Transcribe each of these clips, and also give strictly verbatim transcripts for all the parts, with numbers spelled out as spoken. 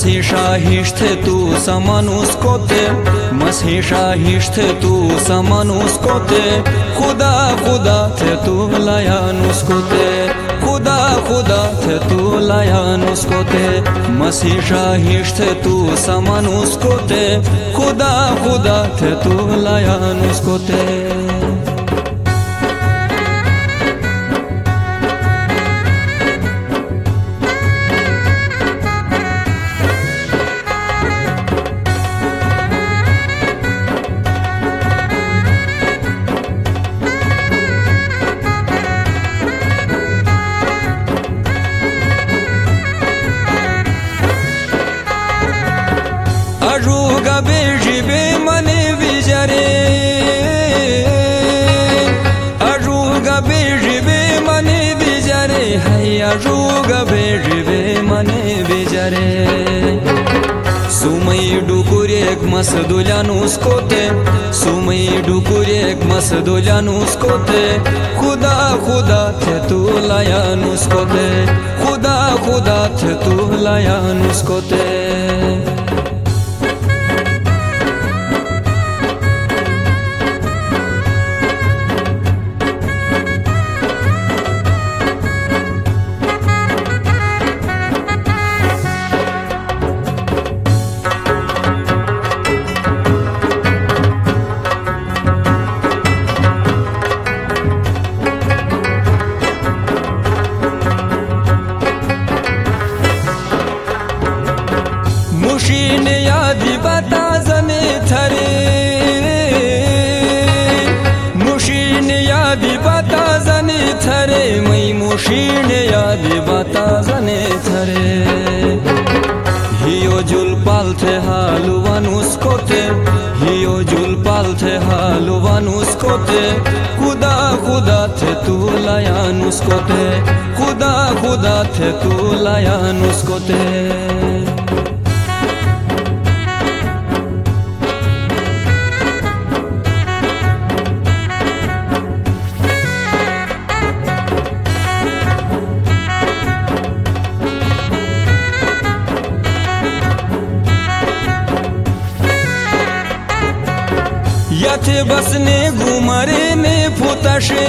Masișa hiște tu să mă nu scote, Masișa hiște tu să mă nu scote, Khuda khuda te tu la ya nu scote, Khuda khuda te tu la ya nu scote, Masișa hiște tu să mă nu scote, Khuda khuda te tu la ya nu scote. Ajuga beji be mane vijare, Ajuga beji be mane vijare, Hai ajuga beji be mane vijare. Sumai dukurek masdulia nu scote, Sumai dukurek masdulia nu scote, Khuda khuda te tu la ya nu scote, Khuda khuda te tu la ya nu scote. Mushine yadi batazane thare, Mushine yadi batazane thare, Mai mushine yadi batazane thare. Hiyo jul palte haluvanus kote, Hiyo jul palte haluvanus kote, Khuda khuda te tu layanus kote, Khuda khuda te tu layanus kote. Yate basne gumare ne putashe,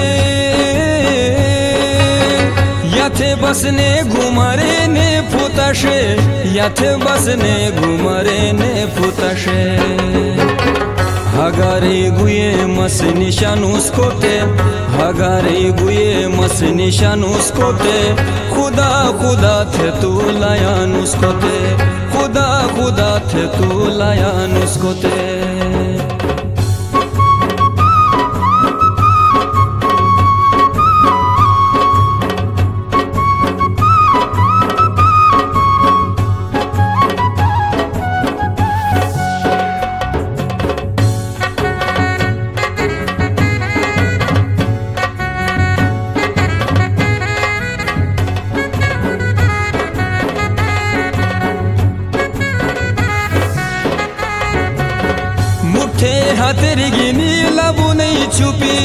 Yate basne gumare ne putashe, Yate basne gumare ne putashe. Hagare guye mas nishanus kote, Hagare guye mas nishanus kote, Khuda khuda te tu layanus kote, Khuda khuda te tu layanus kote. Muthe हाथेर गिनी लाबू नहीं छुपी,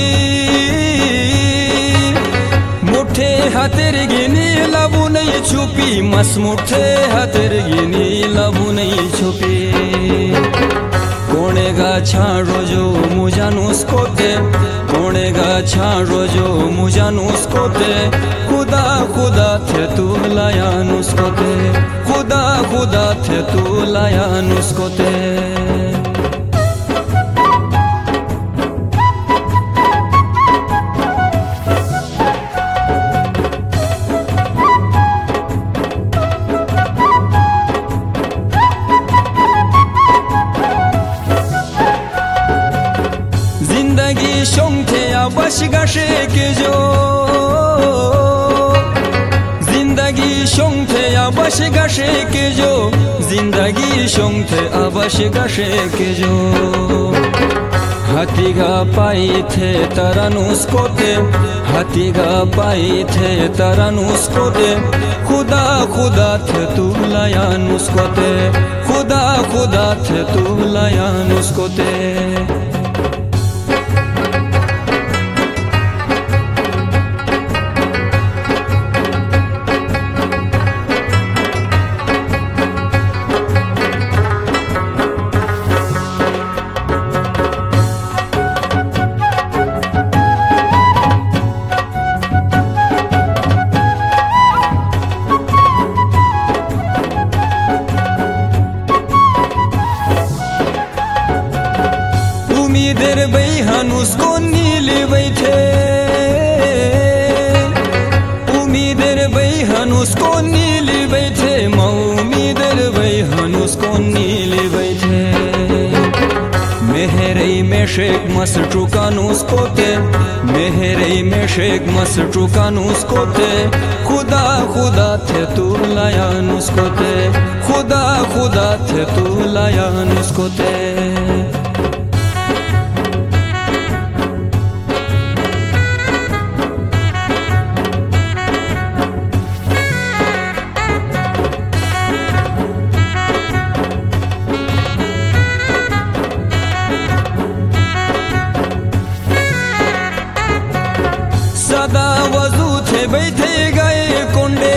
मुठे हाथेर गिनी लाबू नहीं छुपी, मस मुठे हाथेर गिनी लाबू नहीं छुपी. कोणे गा छाड़ो जो मुझानुस कोते, कोणे गा छाड़ो जो मुझानुस कोते, खुदा खुदा थे तू लायानुस कोते, खुदा खुदा थे तू लायानुस कोते. जिंदगी शोंगथे आबाश गाशे के जो, जिंदगी शोंगथे आबाश गाशे के जो, जिंदगी शोंगथे आबाश गाशे के जो. हाथीगा पाई थे तरानुस कोते, हाथीगा पाई थे तरानुस कोते, खुदा खुदा थे तू लायानुस कोते, खुदा खुदा थे तू लायानुस कोते. हनुस को नीली बैठे मौमी दर वै हनुस को नीली बैठे मेहरे में शेख मस चुकानुस कोते मेहरे में शेख मस चुकानुस कोते खुदा खुदा थे तू लायानुस कोते खुदा खुदा थे तू लायानुस कोते सदा वजू थे बैठे गए कुंडे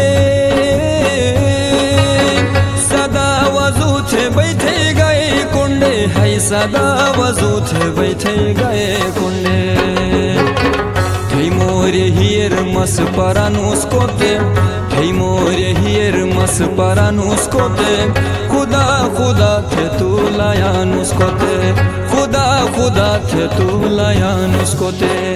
सदा वजू थे बैठे गए कुंडे है सदा वजू थे बैठे गए कुंडे थई मोरे हियर मस परानुस कोते थई मोरे हियर मस परानुस कोते खुदा खुदा थे तू लायानुस कोते खुदा खुदा थे तू लायानुस कोते